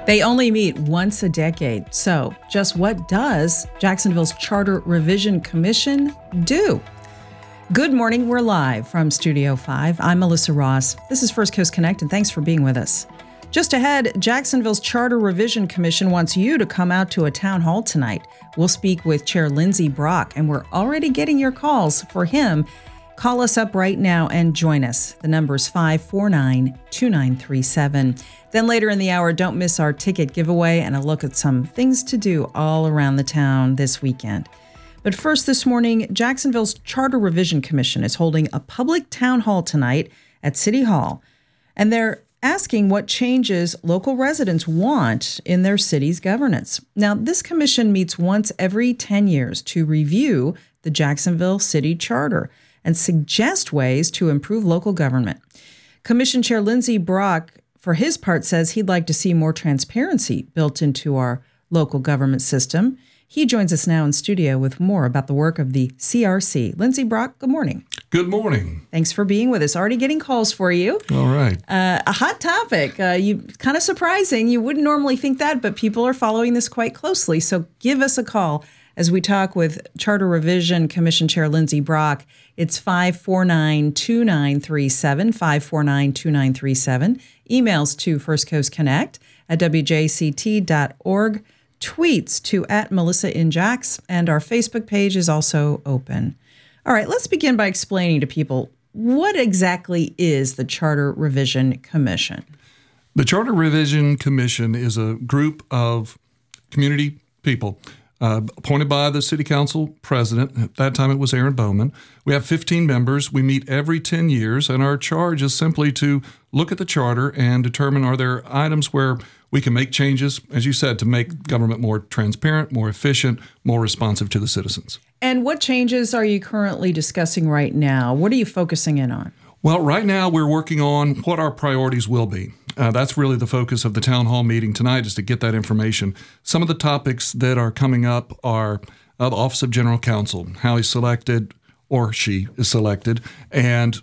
They only meet once a decade. So, just what does Jacksonville's Charter Revision Commission do? Good morning. We're live from Studio 5. I'm Melissa Ross. This is First Coast Connect, and thanks for being with us. Just ahead, Jacksonville's Charter Revision Commission wants you to come out to a town hall tonight. We'll speak with Chair Lindsey Brock, and we're already getting your calls for him. Call us up right now and join us. The number is 549-2937. Then later in the hour, don't miss our ticket giveaway and a look at some things to do all around the town this weekend. But first this morning, Jacksonville's Charter Revision Commission is holding a public town hall tonight at City Hall, and they're asking what changes local residents want in their city's governance. Now, this commission meets once every 10 years to review the Jacksonville City Charter and suggest ways to improve local government. Commission Chair Lindsey Brock, for his part, says he'd like to see more transparency built into our local government system. He joins us now in studio with more about the work of the CRC. Lindsey Brock, good morning. Good morning. Thanks for being with us. Already getting calls for you. All right. A hot topic. Kind of surprising. You wouldn't normally think that, but people are following this quite closely. So give us a call as we talk with Charter Revision Commission Chair Lindsey Brock. It's 549-2937, 549-2937. Emails to firstcoastconnect@wjct.org. Tweets to @MelissaInJax, and our Facebook page is also open. All right, let's begin by explaining to people what exactly is the Charter Revision Commission. The Charter Revision Commission is a group of community people appointed by the City Council President. At that time, it was Aaron Bowman. We have 15 members. We meet every 10 years, and our charge is simply to look at the charter and determine are there items where we can make changes, as you said, to make government more transparent, more efficient, more responsive to the citizens. And what changes are you currently discussing right now? What are you focusing in on? Well, right now we're working on what our priorities will be. That's really the focus of the town hall meeting tonight, is to get that information. Some of the topics that are coming up are the Office of General Counsel, how he's selected or she is selected, and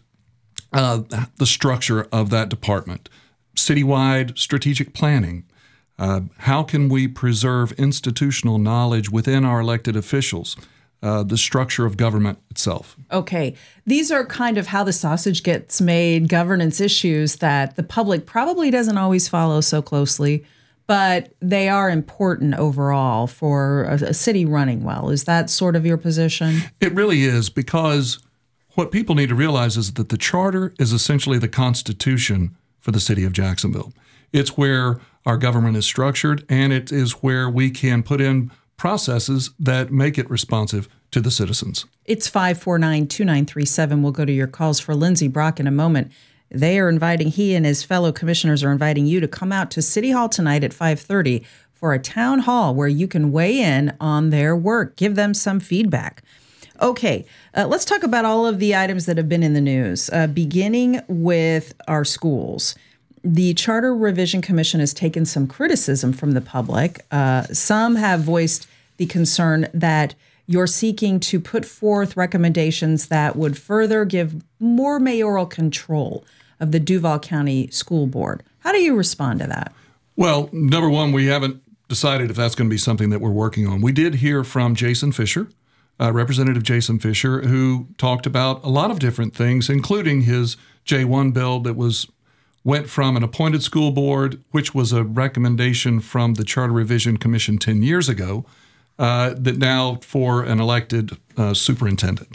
the structure of that department. Citywide strategic planning. How can we preserve institutional knowledge within our elected officials? The structure of government itself. Okay. These are kind of how the sausage gets made, governance issues that the public probably doesn't always follow so closely, but they are important overall for a city running well. Is that sort of your position? It really is, because what people need to realize is that the charter is essentially the Constitution for the city of Jacksonville. It's where our government is structured, and it is where we can put in processes that make it responsive to the citizens. It's 549-2937. We'll go to your calls for Lindsey Brock in a moment. He and his fellow commissioners are inviting you to come out to City Hall tonight at 5:30 for a town hall where you can weigh in on their work, give them some feedback. Okay, let's talk about all of the items that have been in the news, beginning with our schools. The Charter Revision Commission has taken some criticism from the public. Some have voiced the concern that you're seeking to put forth recommendations that would further give more mayoral control of the Duval County School Board. How do you respond to that? Well, number one, we haven't decided if that's going to be something that we're working on. We did hear from Jason Fisher, Representative Jason Fisher, who talked about a lot of different things, including his J1 bill that went from an appointed school board, which was a recommendation from the Charter Revision Commission 10 years ago, that now for an elected superintendent.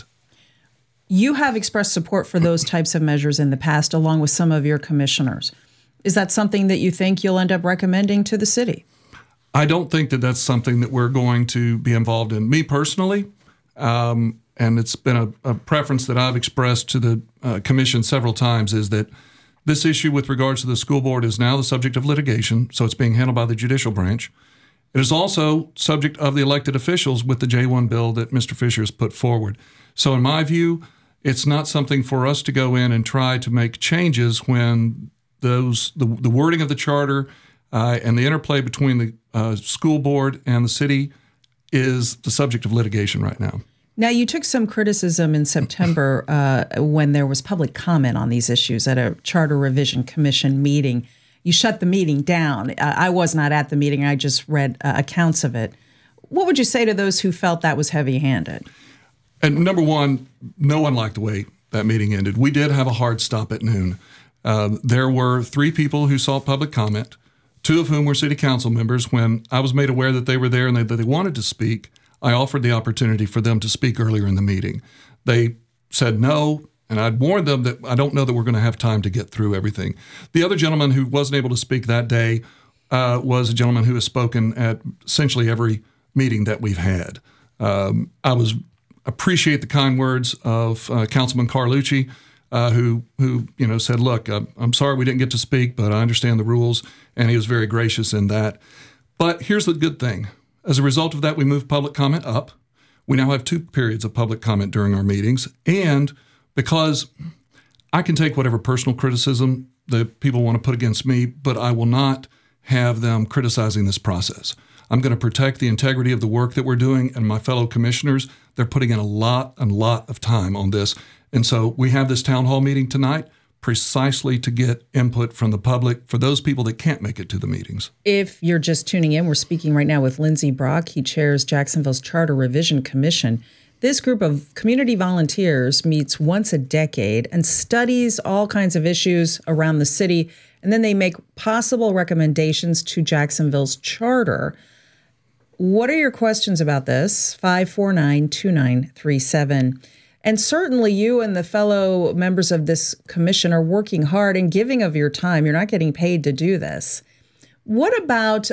You have expressed support for those types of measures in the past, along with some of your commissioners. Is that something that you think you'll end up recommending to the city? I don't think that that's something that we're going to be involved in. Me personally, and it's been a preference that I've expressed to the commission several times, is that this issue with regards to the school board is now the subject of litigation, so it's being handled by the judicial branch. It is also subject of the elected officials with the J1 bill that Mr. Fisher has put forward. So in my view, it's not something for us to go in and try to make changes when the wording of the charter and the interplay between the school board and the city is the subject of litigation right now. Now, you took some criticism in September when there was public comment on these issues at a Charter Revision Commission meeting. you shut the meeting down. I was not at the meeting. I just read accounts of it. What would you say to those who felt that was heavy-handed? And number one, no one liked the way that meeting ended. We did have a hard stop at noon. There were 3 people who sought public comment, 2 of whom were city council members. When I was made aware that they were there and that they wanted to speak, I offered the opportunity for them to speak earlier in the meeting. They said no, and I'd warned them that I don't know that we're going to have time to get through everything. The other gentleman who wasn't able to speak that day was a gentleman who has spoken at essentially every meeting that we've had. I appreciate the kind words of Councilman Carlucci, who said, look, I'm sorry we didn't get to speak, but I understand the rules, and he was very gracious in that. But here's the good thing. As a result of that, we moved public comment up. We now have 2 periods of public comment during our meetings, and because I can take whatever personal criticism that people want to put against me, but I will not have them criticizing this process. I'm going to protect the integrity of the work that we're doing, and my fellow commissioners, they're putting in a lot of time on this. And so we have this town hall meeting tonight precisely to get input from the public for those people that can't make it to the meetings. If you're just tuning in, we're speaking right now with Lindsey Brock. He chairs Jacksonville's Charter Revision Commission. This group of community volunteers meets once a decade and studies all kinds of issues around the city, and then they make possible recommendations to Jacksonville's charter. What are your questions about this? 549-2937. And certainly you and the fellow members of this commission are working hard and giving of your time. You're not getting paid to do this. What about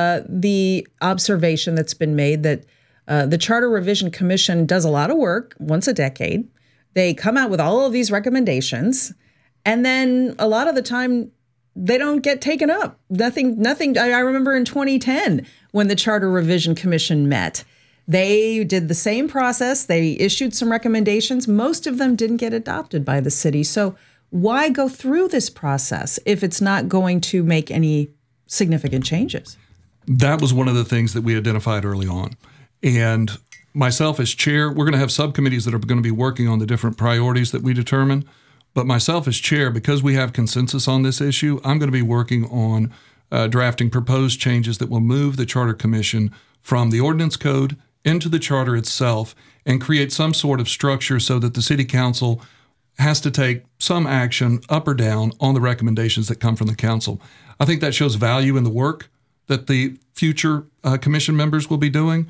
the observation that's been made that the Charter Revision Commission does a lot of work once a decade? They come out with all of these recommendations, and then a lot of the time they don't get taken up. Nothing. I remember in 2010 when the Charter Revision Commission met. They did the same process. They issued some recommendations. Most of them didn't get adopted by the city. So why go through this process if it's not going to make any significant changes? That was one of the things that we identified early on. And myself as chair, we're going to have subcommittees that are going to be working on the different priorities that we determine. But myself as chair, because we have consensus on this issue, I'm going to be working on drafting proposed changes that will move the Charter Commission from the ordinance code into the charter itself and create some sort of structure so that the city council has to take some action up or down on the recommendations that come from the council. I think that shows value in the work that the future commission members will be doing.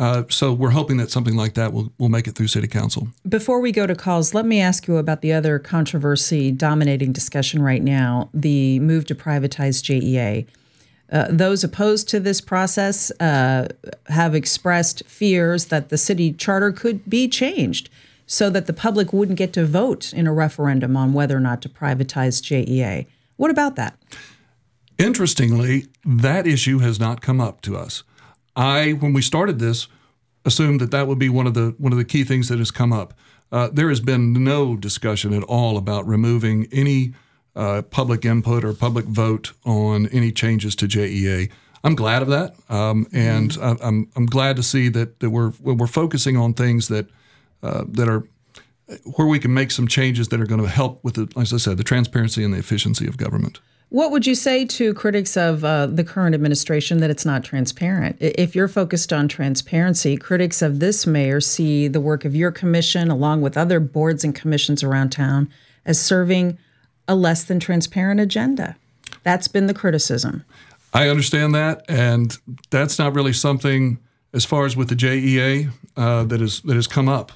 So we're hoping that something like that will make it through city council. Before we go to calls, let me ask you about the other controversy dominating discussion right now, the move to privatize JEA. Those opposed to this process have expressed fears that the city charter could be changed so that the public wouldn't get to vote in a referendum on whether or not to privatize JEA. What about that? Interestingly, that issue has not come up to us. When we started this, assumed that would be one of the key things that has come up. There has been no discussion at all about removing any public input or public vote on any changes to JEA. I'm glad of that, and I'm glad to see that we're focusing on things that are where we can make some changes that are going to help with, as I said, the transparency and the efficiency of government. What would you say to critics of the current administration that it's not transparent? If you're focused on transparency, critics of this mayor see the work of your commission, along with other boards and commissions around town, as serving a less than transparent agenda. That's been the criticism. I understand that, and that's not really something, as far as with the JEA, that has come up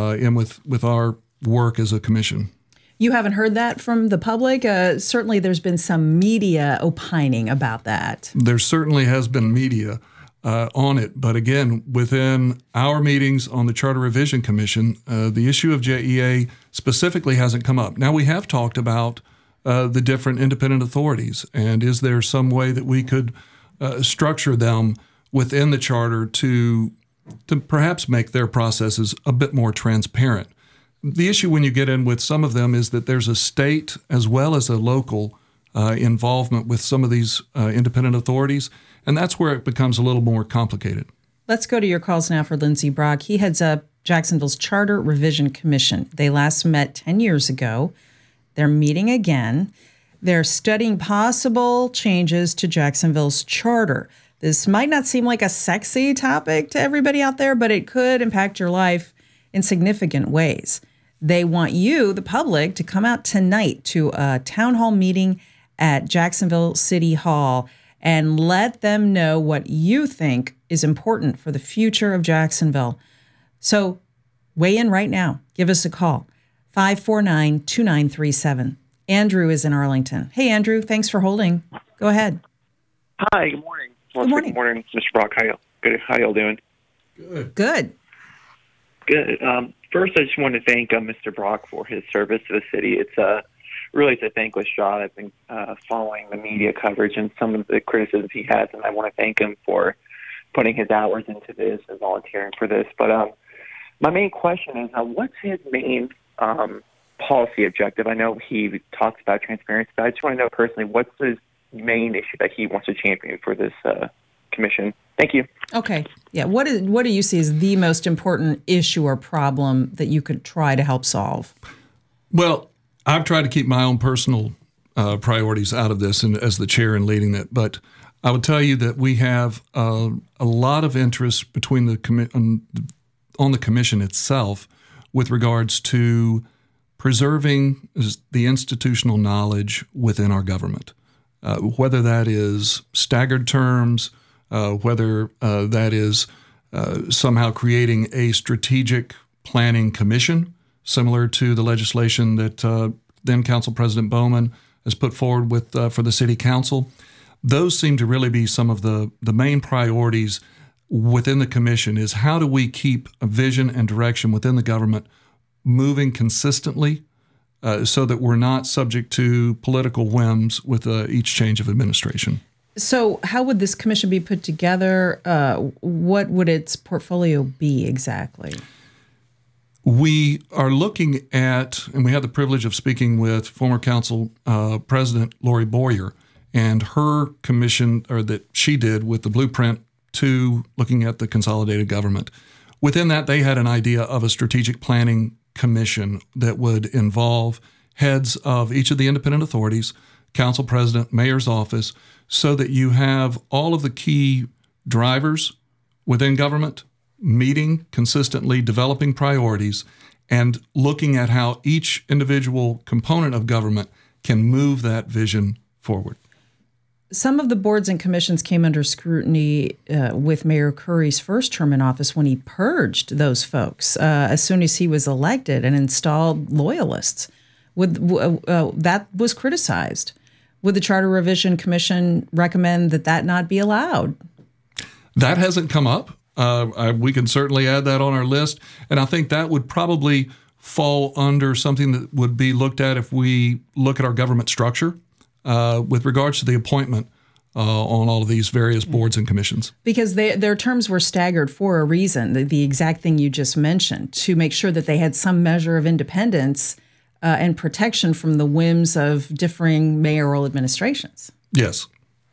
with our work as a commission. You haven't heard that from the public? Certainly there's been some media opining about that. There certainly has been media on it. But again, within our meetings on the Charter Revision Commission, the issue of JEA specifically hasn't come up. Now, we have talked about the different independent authorities, and is there some way that we could structure them within the charter to perhaps make their processes a bit more transparent? The issue when you get in with some of them is that there's a state as well as a local involvement with some of these independent authorities, and that's where it becomes a little more complicated. Let's go to your calls now for Lindsey Brock. He heads up Jacksonville's Charter Revision Commission. They last met 10 years ago. They're meeting again. They're studying possible changes to Jacksonville's charter. This might not seem like a sexy topic to everybody out there, but it could impact your life in significant ways. They want you, the public, to come out tonight to a town hall meeting at Jacksonville City Hall and let them know what you think is important for the future of Jacksonville. So weigh in right now. Give us a call, 549-2937. Andrew is in Arlington. Hey, Andrew, thanks for holding. Go ahead. Hi, good morning. Good morning. Good morning, Mr. Brock. How y'all doing? Good. Good. First, I just want to thank Mr. Brock for his service to the city. It's really a thankless job. I've been following the media coverage and some of the criticisms he has, and I want to thank him for putting his hours into this and volunteering for this. But my main question is, what's his main policy objective? I know he talks about transparency, but I just want to know personally, what's his main issue that he wants to champion for this commission? Thank you. Okay. Yeah. What do you see as the most important issue or problem that you could try to help solve? Well, I've tried to keep my own personal priorities out of this and as the chair and leading it, but I would tell you that we have a lot of interest between on the commission itself with regards to preserving the institutional knowledge within our government, whether that is staggered terms, whether that is somehow creating a strategic planning commission, similar to the legislation that then Council President Bowman has put forward for the City Council. Those seem to really be some of the main priorities within the commission, is how do we keep a vision and direction within the government moving consistently so that we're not subject to political whims with each change of administration. So how would this commission be put together? What would its portfolio be exactly? We are looking at, and we had the privilege of speaking with former Council President Lori Boyer and her commission, or that she did with the Blueprint to looking at the consolidated government. Within that, they had an idea of a strategic planning commission that would involve heads of each of the independent authorities, council president, mayor's office, so that you have all of the key drivers within government meeting consistently, developing priorities, and looking at how each individual component of government can move that vision forward. Some of the boards and commissions came under scrutiny with Mayor Curry's first term in office when he purged those folks as soon as he was elected and installed loyalists. That was criticized. Would the Charter Revision Commission recommend that not be allowed? That hasn't come up. We can certainly add that on our list. And I think that would probably fall under something that would be looked at if we look at our government structure with regards to the appointment on all of these various boards and commissions. Because their terms were staggered for a reason, the exact thing you just mentioned, to make sure that they had some measure of independence and protection from the whims of differing mayoral administrations. Yes.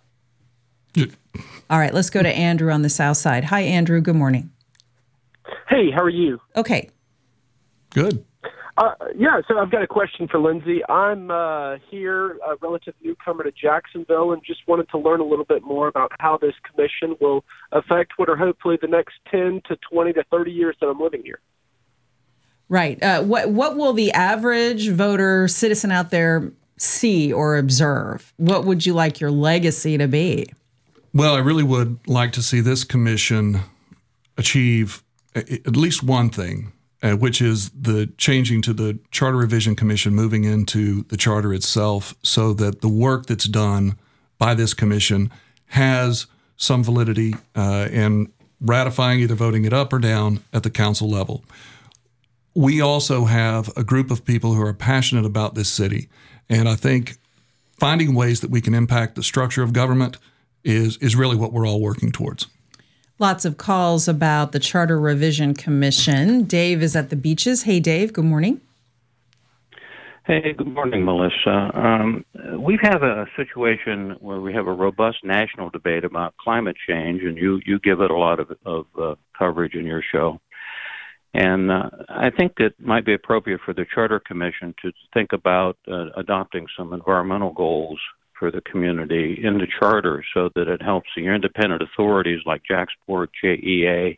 All right, let's go to Andrew on the south side. Hi, Andrew. Good morning. Hey, how are you? Okay. Good. So I've got a question for Lindsay. I'm here, a relative newcomer to Jacksonville, and just wanted to learn a little bit more about how this commission will affect what are hopefully the next 10 to 20 to 30 years that I'm living here. Right. What will the average voter, citizen out there see or observe? What would you like your legacy to be? Well, I really would like to see this commission achieve at least one thing, which is the changing to the Charter Revision Commission, moving into the charter itself, so that the work that's done by this commission has some validity in ratifying, either voting it up or down at the council level. We also have a group of people who are passionate about this city, and I think finding ways that we can impact the structure of government is really what we're all working towards. Lots of calls about the Charter Revision Commission. Dave is at the Beaches. Hey, Dave, good morning. Hey, good morning, Melissa. We have a situation where we have a robust national debate about climate change, and you give it a lot of coverage in your show. And I think it might be appropriate for the Charter Commission to think about adopting some environmental goals for the community in the charter so that it helps the independent authorities like JAXPORT, JEA,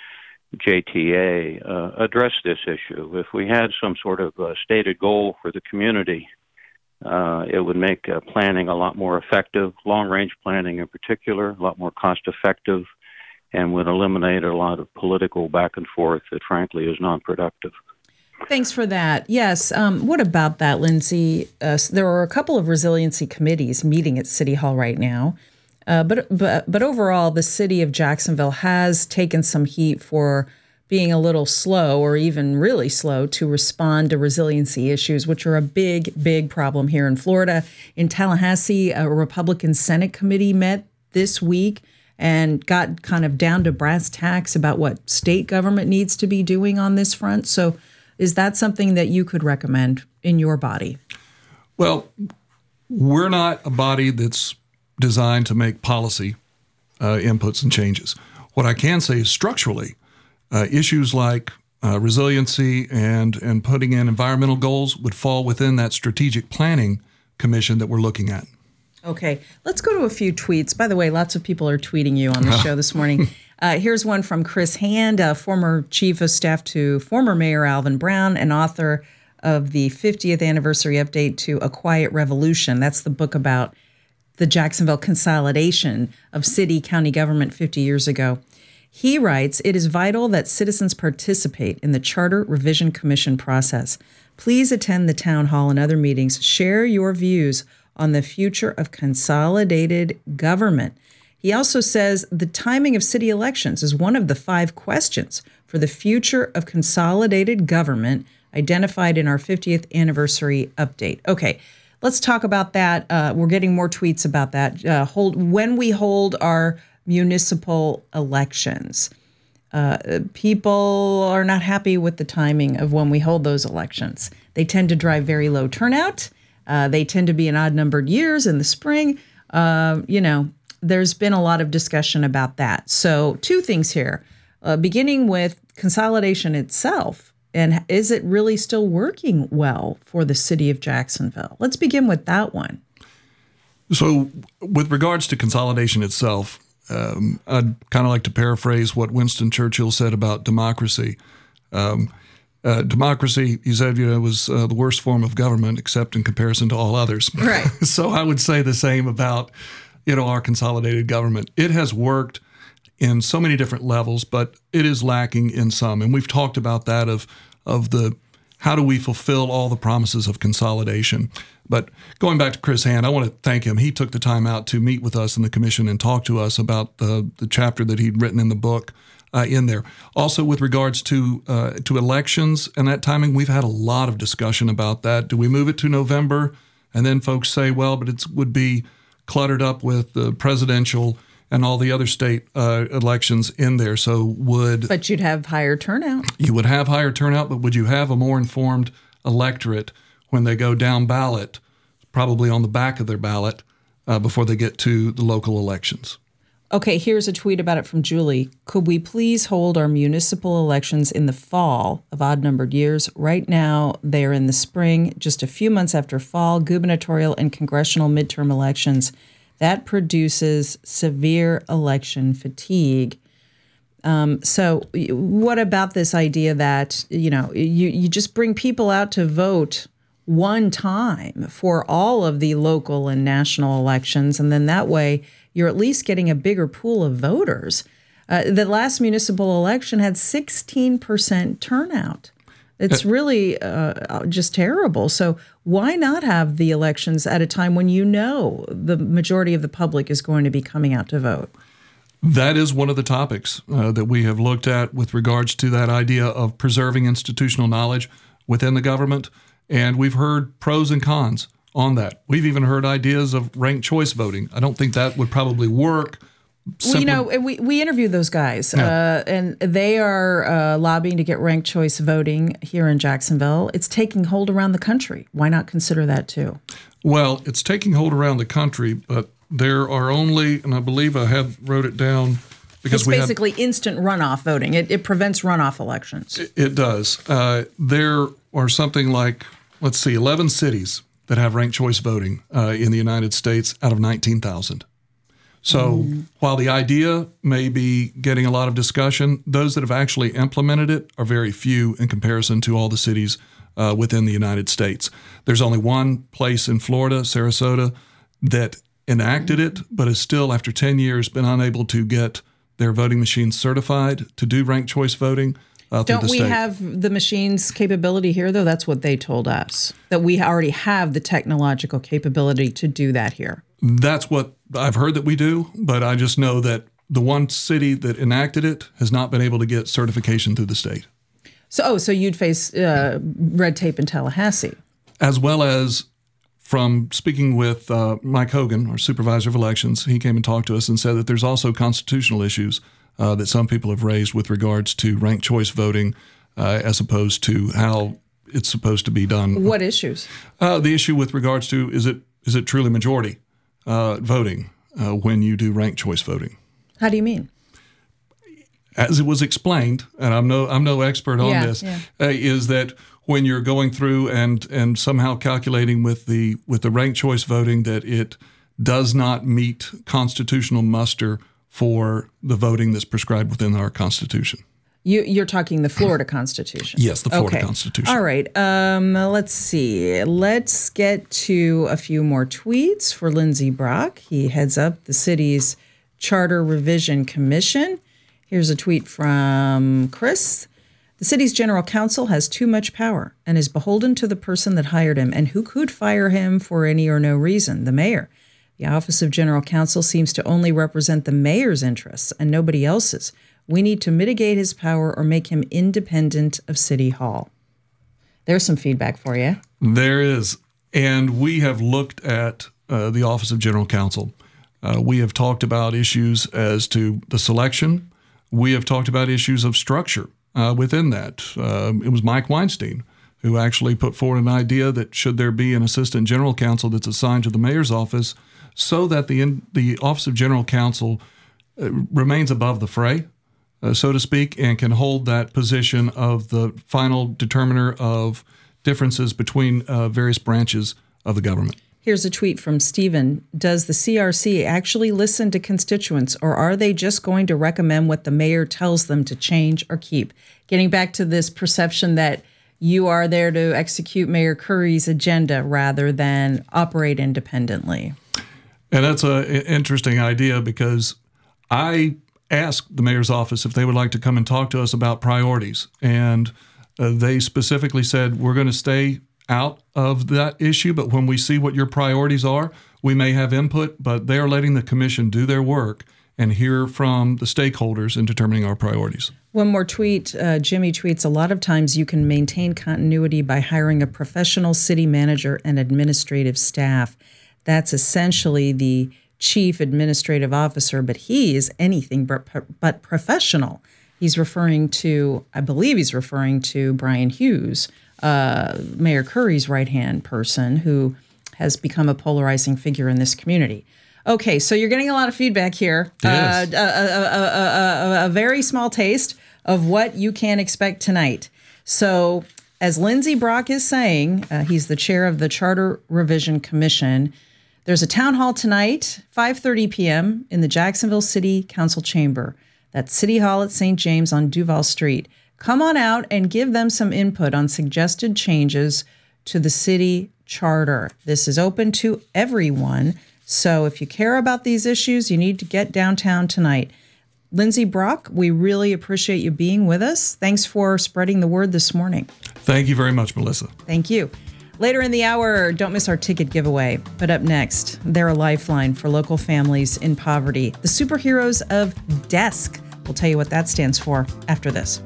JTA address this issue. If we had some sort of stated goal for the community, it would make planning a lot more effective, long-range planning in particular, a lot more cost-effective, and would eliminate a lot of political back and forth that, frankly, is non-productive. Thanks for that. Yes. What about that, Lindsay? There are a couple of resiliency committees meeting at City Hall right now. But overall, the city of Jacksonville has taken some heat for being a little slow or even really slow to respond to resiliency issues, which are a big, big problem here in Florida. In Tallahassee, a Republican Senate committee met this week and got kind of down to brass tacks about what state government needs to be doing on this front. So is that something that you could recommend in your body? Well, we're not a body that's designed to make policy inputs and changes. What I can say is structurally, issues like resiliency and putting in environmental goals would fall within that strategic planning commission that we're looking at. Okay, let's go to a few tweets. By the way, lots of people are tweeting you on the show this morning. Here's one from Chris Hand, former chief of staff to former Mayor Alvin Brown and author of the 50th anniversary update to A Quiet Revolution. That's the book about the Jacksonville consolidation of city-county government 50 years ago. He writes, "It is vital that citizens participate in the Charter Revision Commission process. Please attend the town hall and other meetings. Share your views on the future of consolidated government." He also says the timing of city elections is one of the 5 questions for the future of consolidated government identified in our 50th anniversary update. Okay, let's talk about that. We're getting more tweets about that. When we hold our municipal elections, people are not happy with the timing of when we hold those elections. They tend to drive very low turnout. They tend to be in odd-numbered years in the spring. There's been a lot of discussion about that. So 2 things here, beginning with consolidation itself. And is it really still working well for the city of Jacksonville? Let's begin with that one. So with regards to consolidation itself, I'd kind of like to paraphrase what Winston Churchill said about democracy. Democracy, he said, was the worst form of government except in comparison to all others. Right. So I would say the same about, our consolidated government. It has worked in so many different levels, but it is lacking in some. And we've talked about that of the how do we fulfill all the promises of consolidation. But going back to Chris Hand, I want to thank him. He took the time out to meet with us in the commission and talk to us about the chapter that he'd written in the book in there. Also, with regards to elections and that timing, we've had a lot of discussion about that. Do we move it to November? And then folks say, well, but it would be cluttered up with the presidential and all the other state elections in there. But you'd have higher turnout. You would have higher turnout, but would you have a more informed electorate when they go down ballot, probably on the back of their ballot, before they get to the local elections? Okay, here's a tweet about it from Julie. "Could we please hold our municipal elections in the fall of odd-numbered years? Right now, they are in the spring, just a few months after fall, gubernatorial and congressional midterm elections. That produces severe election fatigue." So what about this idea that, you just bring people out to vote one time for all of the local and national elections, and then that way you're at least getting a bigger pool of voters? The last municipal election had 16% turnout. It's really just terrible. So why not have the elections at a time when the majority of the public is going to be coming out to vote? That is one of the topics that we have looked at with regards to that idea of preserving institutional knowledge within the government. And we've heard pros and cons on that. We've even heard ideas of ranked choice voting. I don't think that would probably work. We interviewed those guys, and they are lobbying to get ranked choice voting here in Jacksonville. It's taking hold around the country. Why not consider that too? Well, it's taking hold around the country, but there are only, and I believe I wrote it down because it's basically instant runoff voting. It prevents runoff elections. It does. There are something like, 11 cities that have ranked choice voting in the United States out of 19,000. So while the idea may be getting a lot of discussion, those that have actually implemented it are very few in comparison to all the cities within the United States. There's only one place in Florida, Sarasota, that enacted it, but has still, after 10 years, been unable to get their voting machines certified to do ranked choice voting. Don't we have the machines capability here, though? That's what they told us, that we already have the technological capability to do that here. That's what I've heard that we do, but I just know that the one city that enacted it has not been able to get certification through the state. So you'd face red tape in Tallahassee. As well as from speaking with Mike Hogan, our supervisor of elections, he came and talked to us and said that there's also constitutional issues that some people have raised with regards to ranked choice voting as opposed to how it's supposed to be done. What issues? The issue with regards to is it truly majority voting when you do ranked choice voting? How do you mean? As it was explained, and I'm no expert on this, is that when you're going through and somehow calculating with the ranked choice voting that it does not meet constitutional muster for the voting that's prescribed within our Constitution. You're talking the Florida Constitution? Yes, the Florida Constitution. All right. Let's see. Let's get to a few more tweets for Lindsey Brock. He heads up the city's Charter Revision Commission. Here's a tweet from Chris. The city's general counsel has too much power and is beholden to the person that hired him and who could fire him for any or no reason, the mayor. The Office of General Counsel seems to only represent the mayor's interests and nobody else's. We need to mitigate his power or make him independent of City Hall. There's some feedback for you. There is. And we have looked at the Office of General Counsel. We have talked about issues as to the selection. We have talked about issues of structure within that. It was Mike Weinstein who actually put forward an idea that should there be an assistant general counsel that's assigned to the mayor's office so that the Office of General Counsel remains above the fray, so to speak, and can hold that position of the final determiner of differences between various branches of the government. Here's a tweet from Stephen. Does the CRC actually listen to constituents, or are they just going to recommend what the mayor tells them to change or keep? Getting back to this perception that you are there to execute Mayor Curry's agenda rather than operate independently. And that's an interesting idea because I asked the mayor's office if they would like to come and talk to us about priorities. And they specifically said, we're going to stay out of that issue, but when we see what your priorities are, we may have input, but they are letting the commission do their work and hear from the stakeholders in determining our priorities. One more tweet. Jimmy tweets, a lot of times you can maintain continuity by hiring a professional city manager and administrative staff. That's essentially the chief administrative officer, but he is anything but professional. He's referring to, I believe he's referring to Brian Hughes, Mayor Curry's right-hand person who has become a polarizing figure in this community. Okay, so you're getting a lot of feedback here. Yes. A very small taste of what you can expect tonight. So as Lindsey Brock is saying, he's the chair of the Charter Revision Commission. There's a town hall tonight, 5:30 p.m. in the Jacksonville City Council Chamber. That's City Hall at St. James on Duval Street. Come on out and give them some input on suggested changes to the city charter. This is open to everyone. So if you care about these issues, you need to get downtown tonight. Lindsey Brock, we really appreciate you being with us. Thanks for spreading the word this morning. Thank you very much, Melissa. Thank you. Later in the hour, don't miss our ticket giveaway. But up next, they're a lifeline for local families in poverty. The superheroes of DESK. We'll tell you what that stands for after this.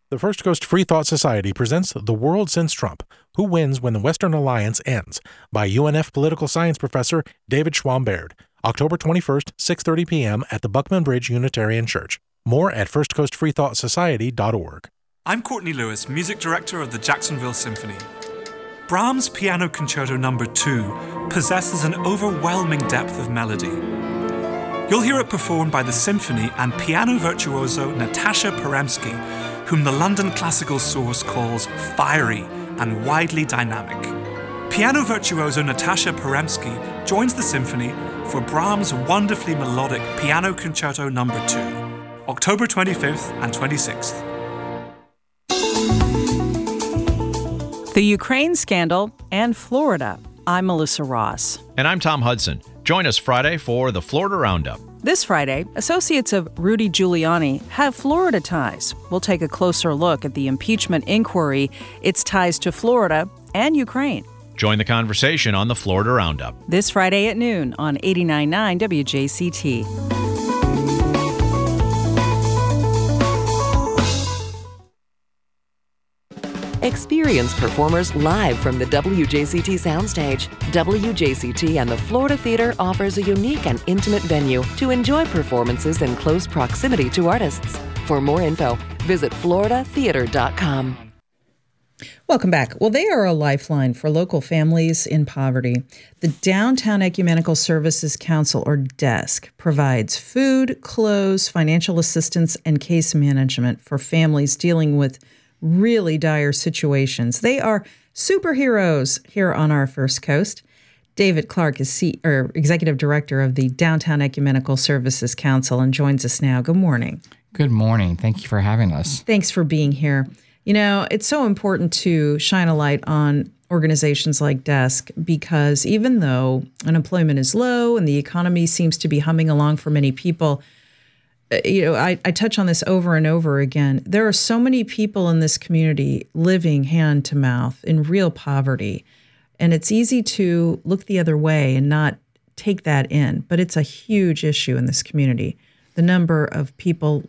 The First Coast Free Thought Society presents The World Since Trump, Who Wins When the Western Alliance Ends, by UNF political science professor David Schwambaird, October 21st, 6:30 p.m. at the Buckman Bridge Unitarian Church. More at firstcoastfreethoughtsociety.org. I'm Courtney Lewis, music director of the Jacksonville Symphony. Brahms' Piano Concerto No. 2 possesses an overwhelming depth of melody. You'll hear it performed by the symphony and piano virtuoso Natasha Peremsky, whom the London Classical Source calls fiery and widely dynamic. Piano virtuoso Natasha Peremsky joins the symphony for Brahms' wonderfully melodic Piano Concerto No. 2, October 25th and 26th. The Ukraine scandal and Florida. I'm Melissa Ross. And I'm Tom Hudson. Join us Friday for the Florida Roundup. This Friday, associates of Rudy Giuliani have Florida ties. We'll take a closer look at the impeachment inquiry, its ties to Florida and Ukraine. Join the conversation on the Florida Roundup. This Friday at noon on 89.9 WJCT. Experience performers live from the WJCT soundstage. WJCT and the Florida Theater offers a unique and intimate venue to enjoy performances in close proximity to artists. For more info, visit floridatheater.com. Welcome back. Well, they are a lifeline for local families in poverty. The Downtown Ecumenical Services Council, or DESC, provides food, clothes, financial assistance, and case management for families dealing with really dire situations. They are superheroes here on our First Coast. David Clark is Executive Director of the Downtown Ecumenical Services Council and joins us now. Good morning. Good morning. Thank you for having us. Thanks for being here. You know, it's so important to shine a light on organizations like DESC because even though unemployment is low and the economy seems to be humming along for many people, I touch on this over and over again. There are so many people in this community living hand to mouth in real poverty. And it's easy to look the other way and not take that in. But it's a huge issue in this community. The number of people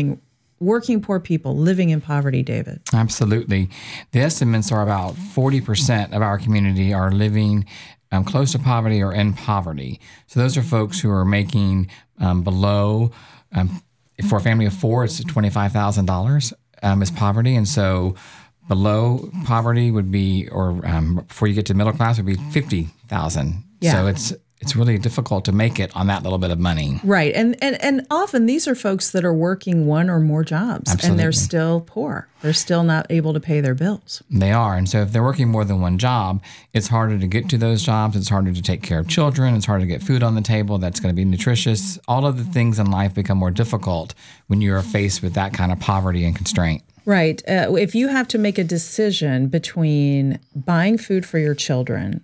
working poor people living in poverty, David. Absolutely. The estimates are about 40% of our community are living close to poverty or in poverty. So those are folks who are making below. For a family of four, it's $25,000 is poverty. And so below poverty would be, or before you get to middle class, would be $50,000. Yeah. So it's really difficult to make it on that little bit of money. Right. And often these are folks that are working one or more jobs. Absolutely. And they're still poor. They're still not able to pay their bills. They are. And so if they're working more than one job, it's harder to get to those jobs. It's harder to take care of children. It's harder to get food on the table that's going to be nutritious. All of the things in life become more difficult when you are faced with that kind of poverty and constraint. Right. If you have to make a decision between buying food for your children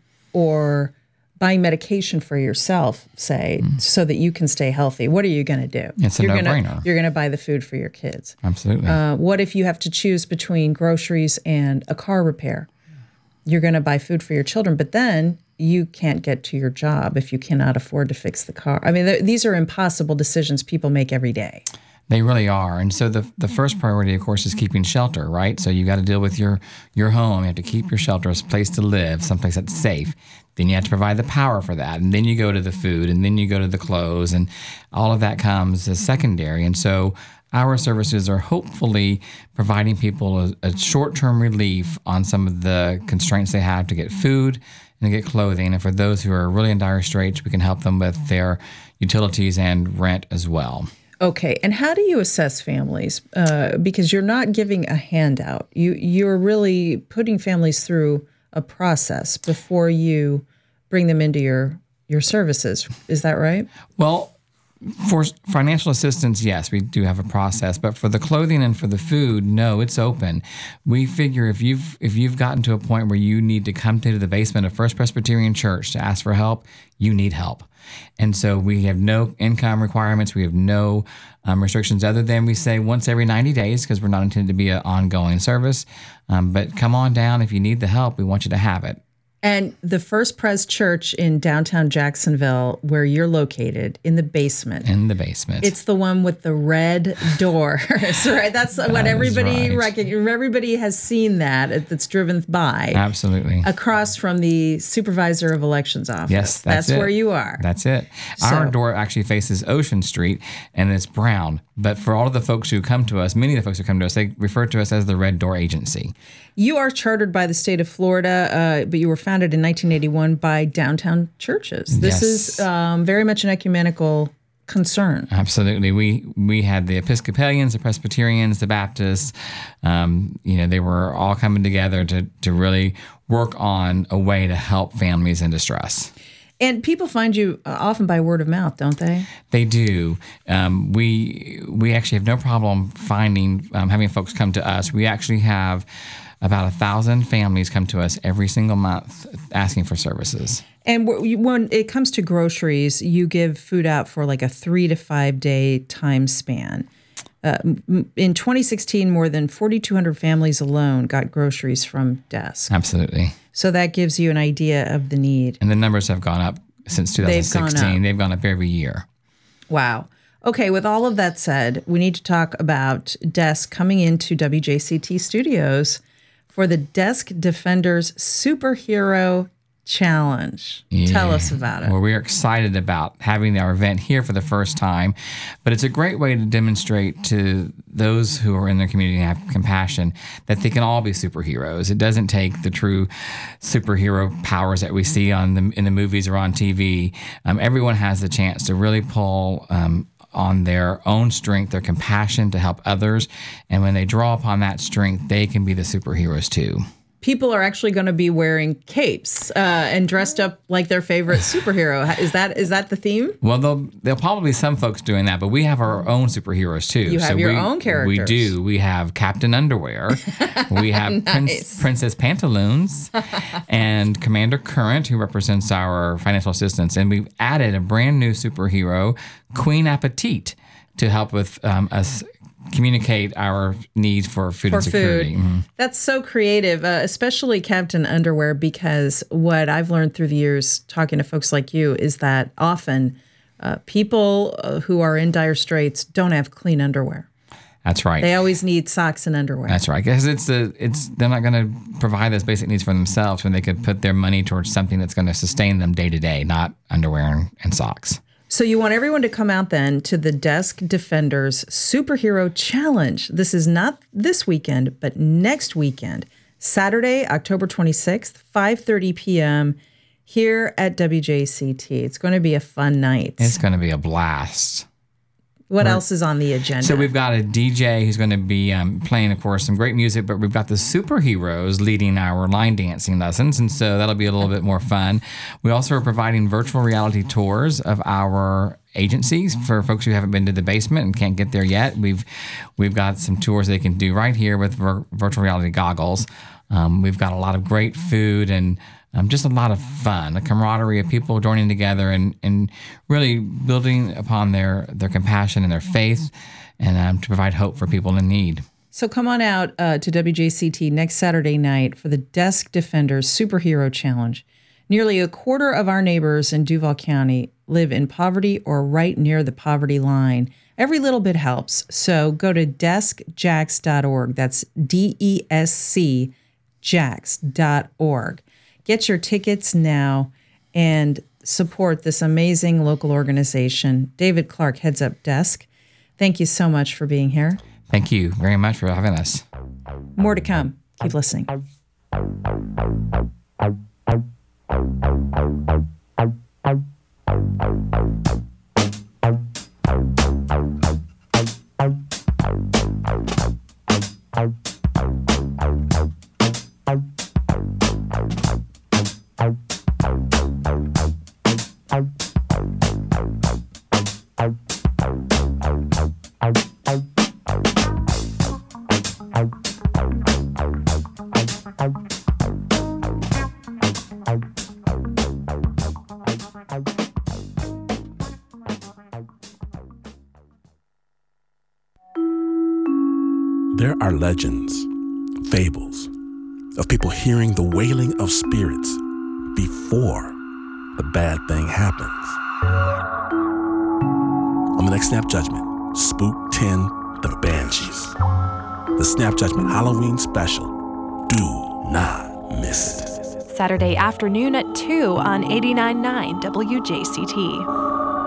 or buying medication for yourself, say, so that you can stay healthy, what are you going to do? It's a no-brainer. You're going to buy the food for your kids. Absolutely. What if you have to choose between groceries and a car repair? You're going to buy food for your children, but then you can't get to your job if you cannot afford to fix the car. I mean, these are impossible decisions people make every day. They really are. And so the first priority, of course, is keeping shelter, right? So you got to deal with your home. You have to keep your shelter as a place to live, someplace that's safe. Then you have to provide the power for that. And then you go to the food, and then you go to the clothes, and all of that comes as secondary. And so our services are hopefully providing people a short-term relief on some of the constraints they have to get food and to get clothing. And for those who are really in dire straits, we can help them with their utilities and rent as well. Okay, and how do you assess families? Because you're not giving a handout. You're really putting families through a process before you bring them into your services. Is that right? Well, for financial assistance, yes, we do have a process. But for the clothing and for the food, no, it's open. We figure if you've gotten to a point where you need to come to the basement of First Presbyterian Church to ask for help, you need help. And so we have no income requirements. We have no restrictions other than we say once every 90 days because we're not intended to be an ongoing service. But come on down if you need the help. We want you to have it. And the First Pres Church in downtown Jacksonville, where you're located, in the basement. In the basement. It's the one with the red doors, right? That's what everybody everybody has seen that. That's driven by. Absolutely. Across from the Supervisor of Elections office. Yes, that's it. where you are. That's it. Our door actually faces Ocean Street, and it's brown. But for all of the folks who come to us, many of the folks who come to us, they refer to us as the Red Door Agency. You are chartered by the state of Florida, but you were founded in 1981 by Downtown Churches. This is very much an ecumenical concern. Absolutely. We had the Episcopalians, the Presbyterians, the Baptists. They were all coming together to really work on a way to help families in distress. And people find you often by word of mouth, don't they? They do. We actually have no problem finding having folks come to us. We actually have about 1,000 families come to us every single month asking for services. And when it comes to groceries, you give food out for like a 3 to 5 day time span. In 2016, more than 4,200 families alone got groceries from Desk. Absolutely. So that gives you an idea of the need. And the numbers have gone up since 2016. They've gone up every year. Wow. Okay, with all of that said, we need to talk about Desk coming into WJCT Studios for the Desk Defenders Superhero Challenge. Yeah. Tell us about it. Well, we're excited about having our event here for the first time, but it's a great way to demonstrate to those who are in their community and have compassion that they can all be superheroes. It doesn't take the true superhero powers that we see in the movies or on TV. Everyone has the chance to really pull on their own strength, their compassion to help others. And when they draw upon that strength, they can be the superheroes too. People are actually going to be wearing capes and dressed up like their favorite superhero. Is that the theme? Well, there'll probably be some folks doing that, but we have our own superheroes too. You have your own characters. We do. We have Captain Underwear. We have Princess Pantaloons and Commander Current, who represents our financial assistance. And we've added a brand new superhero, Queen Appetite, to help with us communicate our need for food and security. Mm-hmm. That's so creative, especially Captain Underwear, because what I've learned through the years talking to folks like you is that often people who are in dire straits don't have clean underwear. That's right. They always need socks and underwear. That's right, because they're not going to provide those basic needs for themselves when they could put their money towards something that's going to sustain them day to day, not underwear and socks. So you want everyone to come out then to the Desk Defenders Superhero Challenge. This is not this weekend, but next weekend, Saturday, October 26th, 5:30 p.m. here at WJCT. It's going to be a fun night. It's going to be a blast. What else is on the agenda? So we've got a DJ who's going to be playing, of course, some great music, but we've got the superheroes leading our line dancing lessons, and so that'll be a little bit more fun. We also are providing virtual reality tours of our agencies for folks who haven't been to the basement and can't get there yet. We've got some tours they can do right here with virtual reality goggles. We've got a lot of great food and just a lot of fun, a camaraderie of people joining together and really building upon their compassion and their faith and to provide hope for people in need. So come on out to WJCT next Saturday night for the Desk Defenders Superhero Challenge. Nearly a quarter of our neighbors in Duval County live in poverty or right near the poverty line. Every little bit helps. So go to deskjax.org. That's DESC jax.org. Get your tickets now and support this amazing local organization. David Clark heads up Desk. Thank you so much for being here. Thank you very much for having us. More to come. Keep listening. There are legends, fables, of people hearing the wailing of spirits before the bad thing happens. On the next Snap Judgment, Spook 10, The Banshees. The Snap Judgment Halloween special. Do not miss it. Saturday afternoon at 2 on 89.9 WJCT.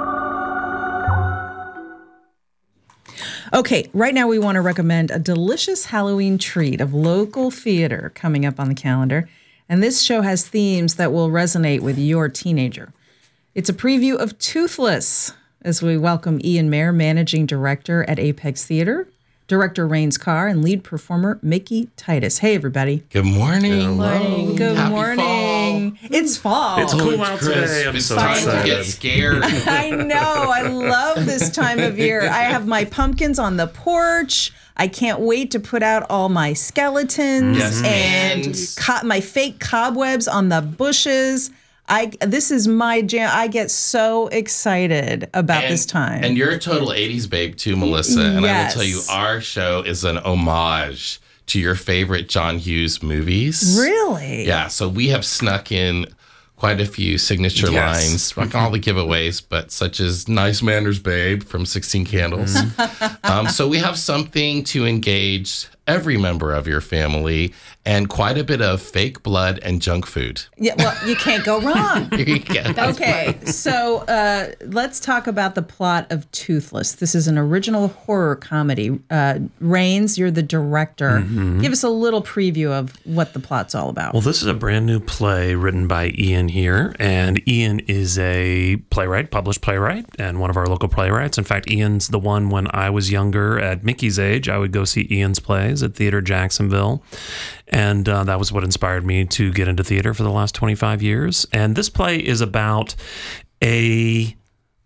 Okay, right now we want to recommend a delicious Halloween treat of local theater coming up on the calendar. And this show has themes that will resonate with your teenager. It's a preview of Toothless, as we welcome Ian Mayer, Managing Director at Apex Theater, Director Rains Carr, and lead performer Mickey Titus. Hey, everybody. Good morning. Good morning. Good Happy morning. Fall. It's fall. It's cool out today. I'm so excited. To get scared. I know. I love this time of year. I have my pumpkins on the porch. I can't wait to put out all my skeletons and my fake cobwebs on the bushes. This is my jam. I get so excited about this time. And you're a total 80s babe too, Melissa. And I will tell you, our show is an homage to your favorite John Hughes movies. Really? Yeah. So we have snuck in quite a few signature lines, not all the giveaways, but such as Nice Manners, Babe from 16 Candles. So we have something to engage every member of your family and quite a bit of fake blood and junk food. Yeah, well, you can't go wrong. Here you go. Okay, so let's talk about the plot of Toothless. This is an original horror comedy. Rains, you're the director. Mm-hmm. Give us a little preview of what the plot's all about. Well, this is a brand new play written by Ian here, and Ian is a playwright, published playwright, and one of our local playwrights. In fact, Ian's the one when I was younger, at Mickey's age, I would go see Ian's plays at Theater Jacksonville. And that was what inspired me to get into theater for the last 25 years. And this play is about it's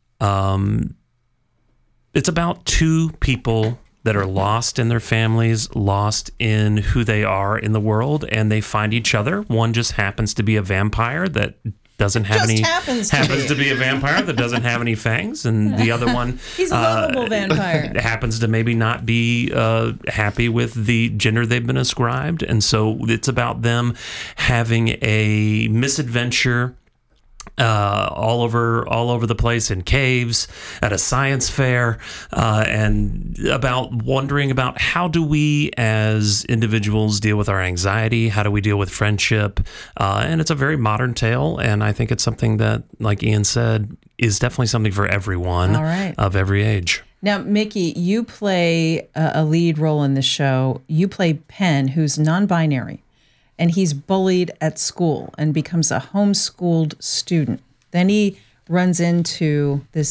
about two people that are lost in their families, lost in who they are in the world, and they find each other. One just happens to be a vampire that doesn't have happens to be a vampire that doesn't have any fangs, and the other one he's a lovable vampire happens to maybe not be happy with the gender they've been ascribed, and so it's about them having a misadventure all over the place, in caves, at a science fair, and about wondering about how do we as individuals deal with our anxiety, how do we deal with friendship, and it's a very modern tale, and I think it's something that, like Ian said, is definitely something for everyone of every age. Now, Mickey, you play a lead role in the show. You play Penn, who's non-binary. And he's bullied at school and becomes a homeschooled student. Then he runs into this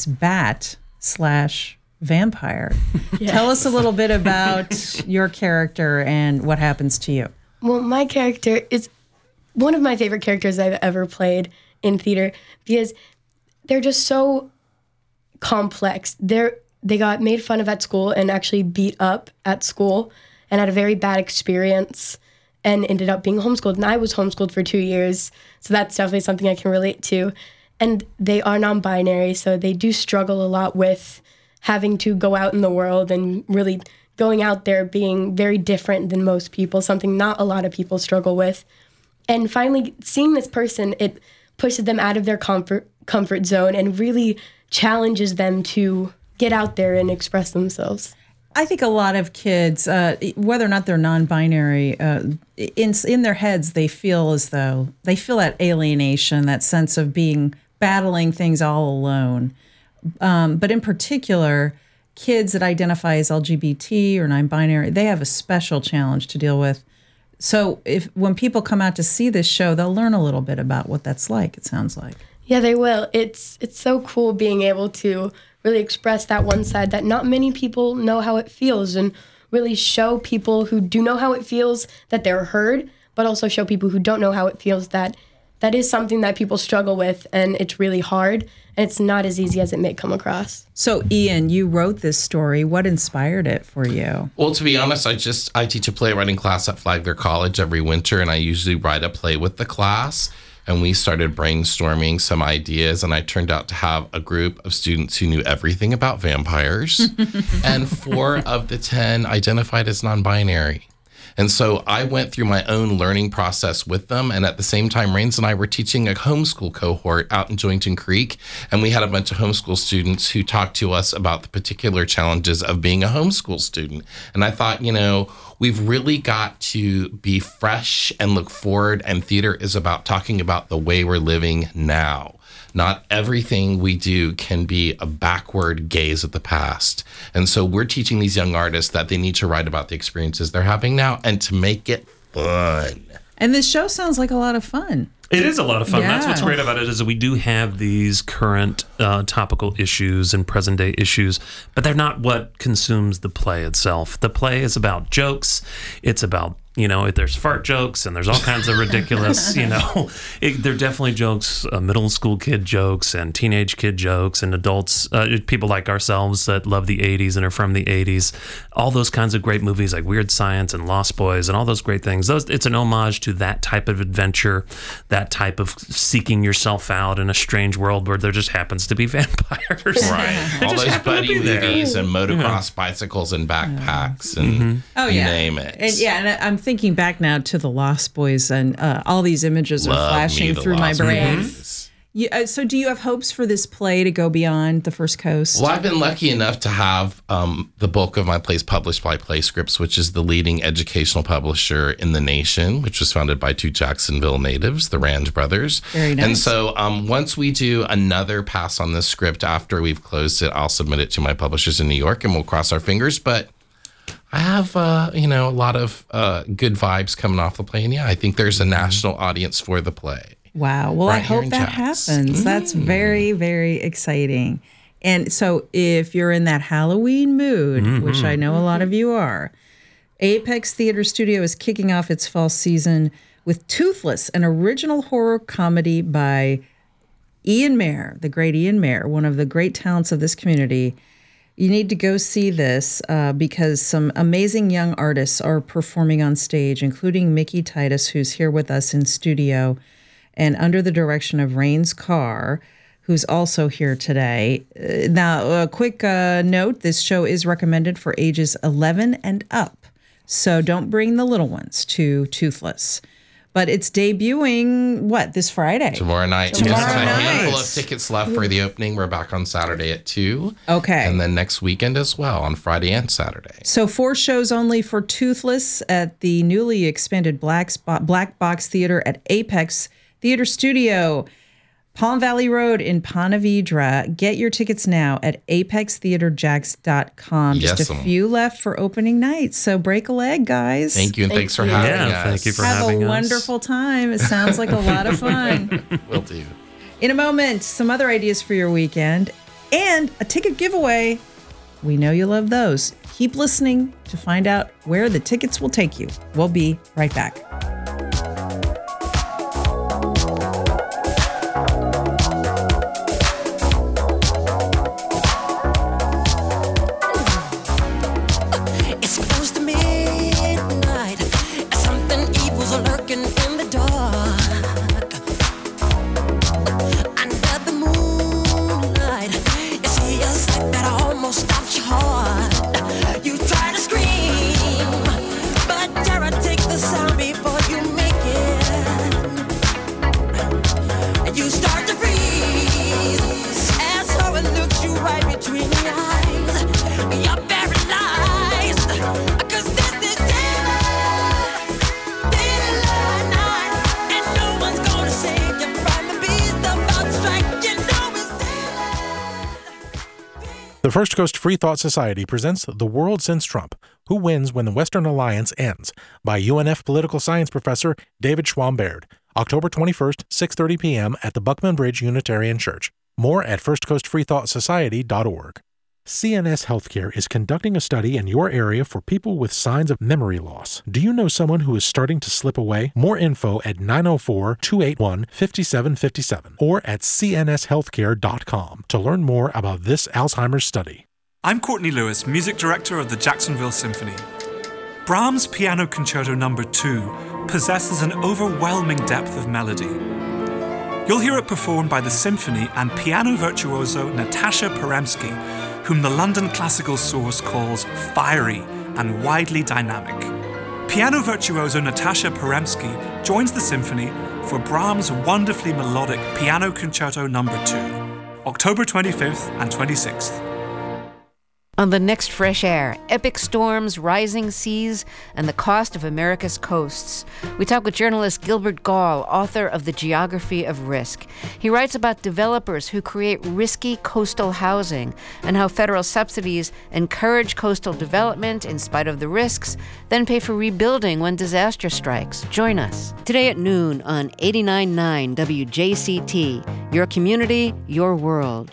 bat/vampire. Yes. Tell us a little bit about your character and what happens to you. Well, my character is one of my favorite characters I've ever played in theater because they're just so complex. They got made fun of at school and actually beat up at school and had a very bad experience and ended up being homeschooled. And I was homeschooled for 2 years, so that's definitely something I can relate to. And they are non-binary, so they do struggle a lot with having to go out in the world and really going out there being very different than most people, something not a lot of people struggle with. And finally, seeing this person, it pushes them out of their comfort zone and really challenges them to get out there and express themselves. I think a lot of kids, whether or not they're non-binary, in their heads, they feel as though they feel that alienation, that sense of battling things all alone. But in particular, kids that identify as LGBT or non-binary, they have a special challenge to deal with. So when people come out to see this show, they'll learn a little bit about what that's like, it sounds like. Yeah, they will. It's so cool being able to really express that one side that not many people know how it feels, and really show people who do know how it feels that they're heard, but also show people who don't know how it feels that is something that people struggle with, and it's really hard, and it's not as easy as it may come across. So, Ian, you wrote this story. What inspired it for you? Well, to be honest, I teach a playwriting class at Flagler College every winter, and I usually write a play with the class. And we started brainstorming some ideas, and I turned out to have a group of students who knew everything about vampires, and 4 of the 10 identified as non-binary. And so I went through my own learning process with them. And at the same time, Rains and I were teaching a homeschool cohort out in Joynton Creek. And we had a bunch of homeschool students who talked to us about the particular challenges of being a homeschool student. And I thought, we've really got to be fresh and look forward. And theater is about talking about the way we're living now. Not everything we do can be a backward gaze at the past. And so we're teaching these young artists that they need to write about the experiences they're having now and to make it fun. And this show sounds like a lot of fun. It is a lot of fun. Yeah. That's what's great about it is that we do have these current topical issues and present day issues, but they're not what consumes the play itself. The play is about jokes. It's about, there's fart jokes and there's all kinds of ridiculous, they're definitely jokes, middle school kid jokes and teenage kid jokes and adults, people like ourselves that love the 80s and are from the 80s. All those kinds of great movies like Weird Science and Lost Boys and all those great things. It's an homage to that type of adventure, that type of seeking yourself out in a strange world where there just happens to be vampires. Right. All those buddy movies and motocross bicycles and backpacks and you name it. And I'm thinking back now to the Lost Boys, and all these images are flashing through my brain. So do you have hopes for this play to go beyond the First Coast? Well, I've been lucky enough to have the bulk of my plays published by PlayScripts, which is the leading educational publisher in the nation, which was founded by two Jacksonville natives, the Rand brothers. Very nice. And so once we do another pass on this script after we've closed it, I'll submit it to my publishers in New York, and we'll cross our fingers. But I have, a lot of good vibes coming off the play. And I think there's a national audience for the play. Wow. Well, I hope that happens. That's very, very exciting. And so if you're in that Halloween mood, which I know a lot of you are, Apex Theater Studio is kicking off its fall season with Toothless, an original horror comedy by Ian Mayer, the great Ian Mayer, one of the great talents of this community. You need to go see this because some amazing young artists are performing on stage, including Mickey Titus, who's here with us in studio, and under the direction of Rains Carr, who's also here today. Now, a quick note, this show is recommended for ages 11 and up, so don't bring the little ones to Toothless. But it's debuting, this Friday? Tomorrow night. Tomorrow night. A handful of tickets left for the opening. We're back on Saturday at 2. Okay. And then next weekend as well, on Friday and Saturday. So 4 shows only for Toothless at the newly expanded Black Box Theater at Apex Theater Studio, Palm Valley Road in Ponte Vedra. Get your tickets now at apextheaterjax.com. Just a few left for opening night. So break a leg, guys. Thank you, and thanks for having us. Thank you for having us. Have a wonderful time. It sounds like a lot of fun. Will do. In a moment, some other ideas for your weekend and a ticket giveaway. We know you love those. Keep listening to find out where the tickets will take you. We'll be right back. The First Coast Free Thought Society presents The World Since Trump, Who Wins When the Western Alliance Ends, by UNF political science professor David Schwambaird, October 21st, 6:30 p.m. at the Buckman Bridge Unitarian Church. More at firstcoastfreethoughtsociety.org. CNS Healthcare is conducting a study in your area for people with signs of memory loss. Do you know someone who is starting to slip away? More info at 904-281-5757 or at cnshealthcare.com to learn more about this Alzheimer's study. I'm Courtney Lewis, Music Director of the Jacksonville Symphony. Brahms' Piano Concerto No. 2 possesses an overwhelming depth of melody. You'll hear it performed by the symphony and piano virtuoso Natasha Peremsky, whom the London Classical Source calls fiery and widely dynamic. piano virtuoso Natasha Peremsky joins the symphony for Brahms' wonderfully melodic Piano Concerto No. 2, October 25th and 26th. On the next Fresh Air, epic storms, rising seas, and the cost of America's coasts. We talk with journalist Gilbert Gall, author of The Geography of Risk. He writes about developers who create risky coastal housing and how federal subsidies encourage coastal development in spite of the risks, then pay for rebuilding when disaster strikes. Join us today at noon on 89.9 WJCT. Your community, your world.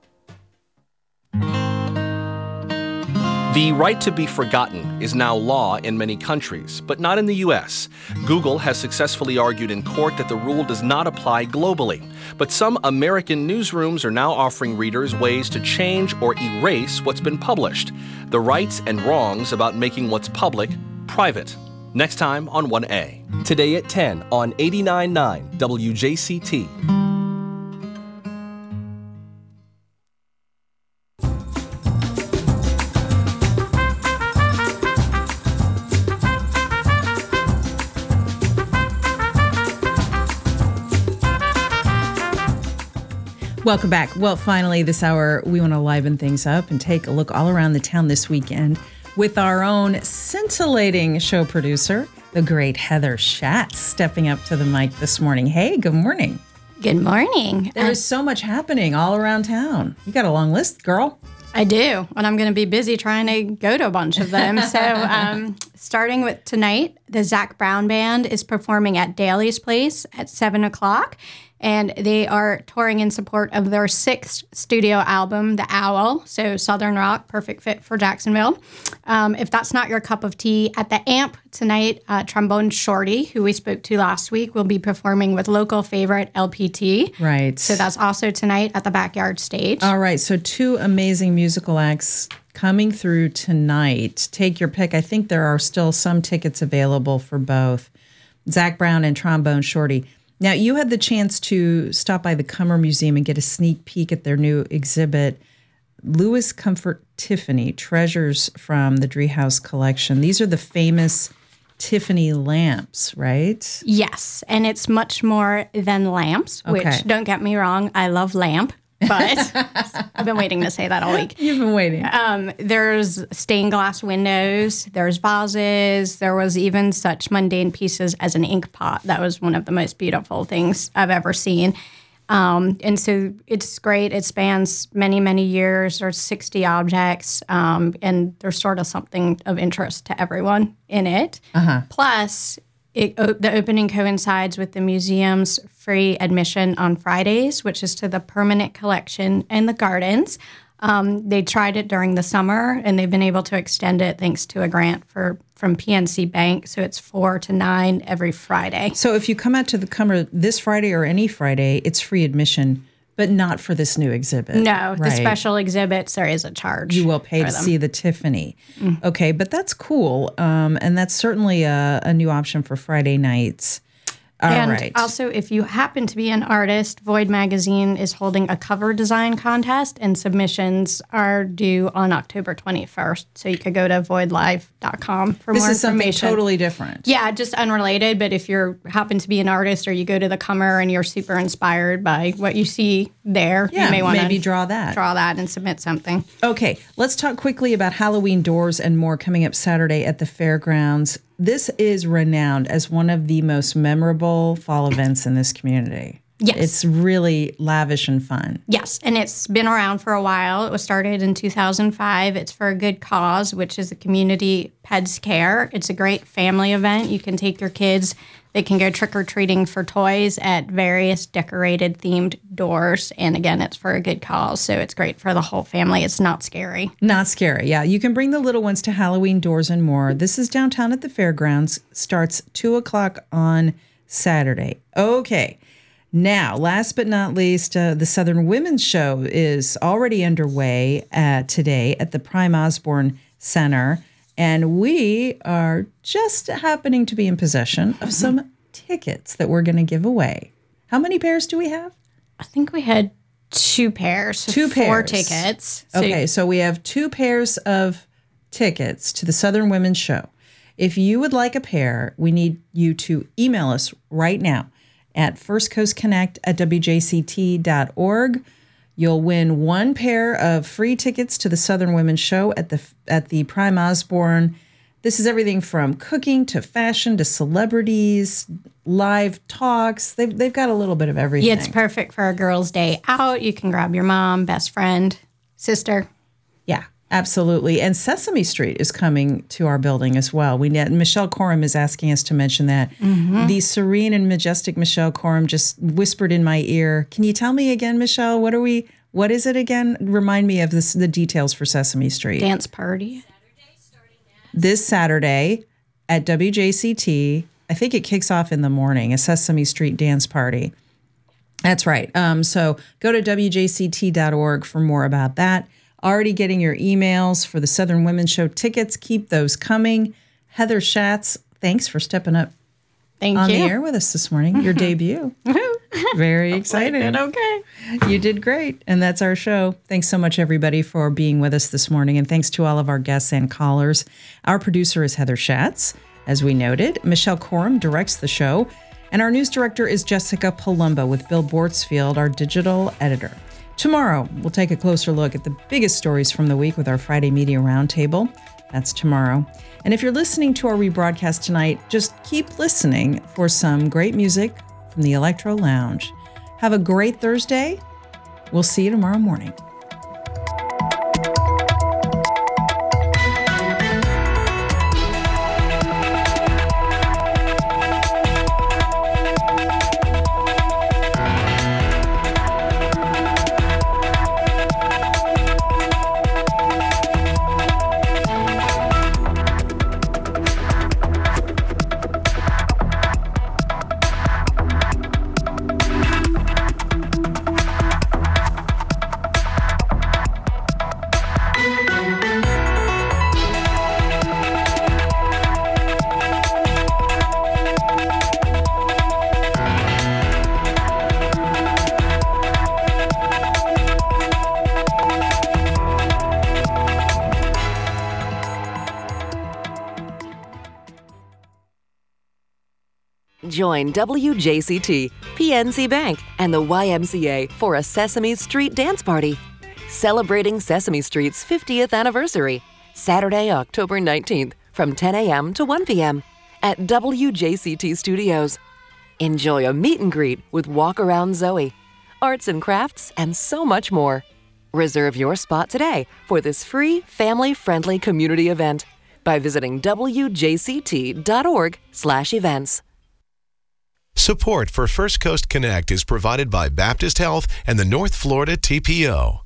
The right to be forgotten is now law in many countries, but not in the U.S. Google has successfully argued in court that the rule does not apply globally. But some American newsrooms are now offering readers ways to change or erase what's been published. The rights and wrongs about making what's public private. Next time on 1A. Today at 10 on 89.9 WJCT. Welcome back. Well, finally, this hour, we want to liven things up and take a look all around the town this weekend with our own scintillating show producer, the great Heather Schatz, stepping up to the mic this morning. Hey, good morning. Good morning. There is so much happening all around town. You got a long list, girl. I do, and I'm going to be busy trying to go to a bunch of them. So starting with tonight, the Zac Brown Band is performing at Daly's Place at 7 o'clock. And they are touring in support of their 6th studio album, The Owl. So Southern rock, perfect fit for Jacksonville. If that's not your cup of tea, at the Amp tonight, Trombone Shorty, who we spoke to last week, will be performing with local favorite LPT. Right. So that's also tonight at the Backyard Stage. All right. So 2 amazing musical acts coming through tonight. Take your pick. I think there are still some tickets available for both. Zac Brown and Trombone Shorty. Now, you had the chance to stop by the Cummer Museum and get a sneak peek at their new exhibit, Louis Comfort Tiffany, Treasures from the Driehaus Collection. These are the famous Tiffany lamps, right? Yes, and it's much more than lamps, which, don't get me wrong, I love lamp. But I've been waiting to say that all week. You've been waiting. There's stained glass windows. There's vases. There was even such mundane pieces as an ink pot. That was one of the most beautiful things I've ever seen. And so it's great. It spans many, many years. There's 60 objects, and there's sort of something of interest to everyone in it. Plus, the opening coincides with the museum's free admission on Fridays, which is to the permanent collection and the gardens. They tried it during the summer, and they've been able to extend it thanks to a grant from PNC Bank. So it's 4 to 9 every Friday. So if you come out to the Cummer this Friday or any Friday, it's free admission, but not for this new exhibit. No, the special exhibits, there is a charge. You will pay to see the Tiffany. Okay, but that's cool. And that's certainly a new option for Friday nights. All right. Also, if you happen to be an artist, Void Magazine is holding a cover design contest, and submissions are due on October 21st. So you could go to voidlive.com for more information. This is something totally different. Yeah, just unrelated. But if you happen to be an artist or you go to the Cummer and you're super inspired by what you see there, you may want to maybe draw that and submit something. Okay, let's talk quickly about Halloween doors and more coming up Saturday at the fairgrounds. This is renowned as one of the most memorable fall events in this community. Yes. It's really lavish and fun. Yes, and it's been around for a while. It was started in 2005. It's for a good cause, which is the Community Peds Care. It's a great family event. You can take your kids. They can go trick-or-treating for toys at various decorated themed doors. And again, it's for a good cause, so it's great for the whole family. It's not scary. Not scary, yeah. You can bring the little ones to Halloween doors and more. This is downtown at the fairgrounds. Starts 2 o'clock on Saturday. Okay. Now, last but not least, the Southern Women's Show is already underway today at the Prime Osborne Center. And we are just happening to be in possession of some tickets that we're going to give away. How many pairs do we have? I think we had 2 pairs. 4 tickets. So we have 2 pairs of tickets to the Southern Women's Show. If you would like a pair, we need you to email us right now at firstcoastconnect@wjct.org. You'll win one pair of free tickets to the Southern Women's Show at the Prime Osborne. This is everything from cooking to fashion to celebrities, live talks. They've got a little bit of everything. Yeah, it's perfect for a girls' day out. You can grab your mom, best friend, sister. Yeah, absolutely. And Sesame Street is coming to our building as well. Michelle Coram is asking us to mention that. Mm-hmm. The serene and majestic Michelle Coram just whispered in my ear. Can you tell me again, Michelle? What is it again? Remind me of the details for Sesame Street. Dance party. This Saturday at WJCT. I think it kicks off in the morning, a Sesame Street dance party. That's right. So go to WJCT.org for more about that. Already getting your emails for the Southern Women's Show tickets. Keep those coming. Heather Schatz, thanks for stepping up on the air with us this morning. Your debut. Very excited. Okay. You did great. And that's our show. Thanks so much, everybody, for being with us this morning. And thanks to all of our guests and callers. Our producer is Heather Schatz, as we noted. Michelle Coram directs the show. And our news director is Jessica Palumbo, with Bill Bortsfield, our digital editor. Tomorrow, we'll take a closer look at the biggest stories from the week with our Friday Media Roundtable. That's tomorrow. And if you're listening to our rebroadcast tonight, just keep listening for some great music from the Electro Lounge. Have a great Thursday. We'll see you tomorrow morning. Join WJCT, PNC Bank, and the YMCA for a Sesame Street dance party. Celebrating Sesame Street's 50th anniversary, Saturday, October 19th, from 10 a.m. to 1 p.m. at WJCT Studios. Enjoy a meet and greet with Walk Around Zoe, arts and crafts, and so much more. Reserve your spot today for this free, family-friendly community event by visiting wjct.org/events. Support for First Coast Connect is provided by Baptist Health and the North Florida TPO.